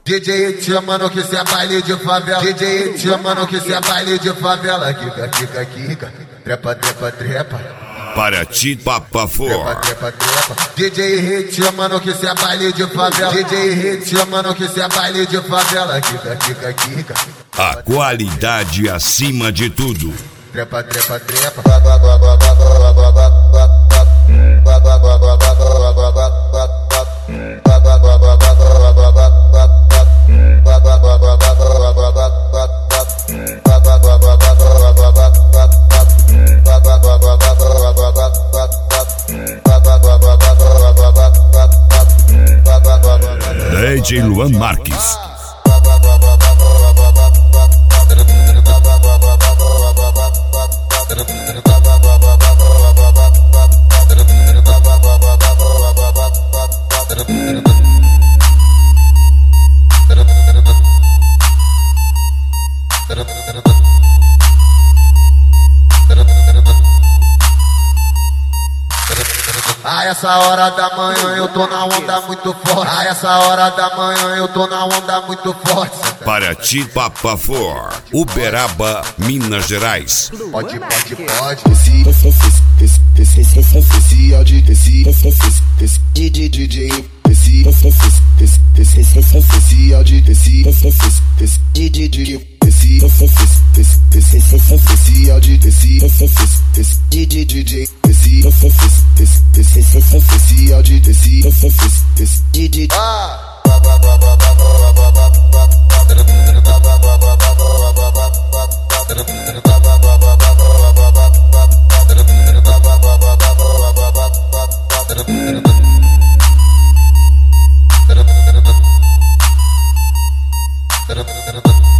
DJ te chamando que cê é baile de favela. DJ te chamando que cê é baile de favela. Kika, kika, kika. Trepa, trepa, trepa. Paraty Papa For. Trepa, trepa, trepa. DJ te chamando que cê é baile de favela. DJ te chamando que cê é baile de favela. Kika, kika, kika. A qualidade acima de tudo. Trepa, trepa, trepa. DJ Luan Marques. A essa hora da manhã eu tô na onda muito forte. A essa hora da manhã eu tô na onda muito forte. Paraty Papa For, Uberaba, Minas Gerais. Pode, pode, pode. Esse áudio desse DJ. Esse áudio desse DJ. Esse áudio desse DJ. Esse áudio desse DJ. Ah.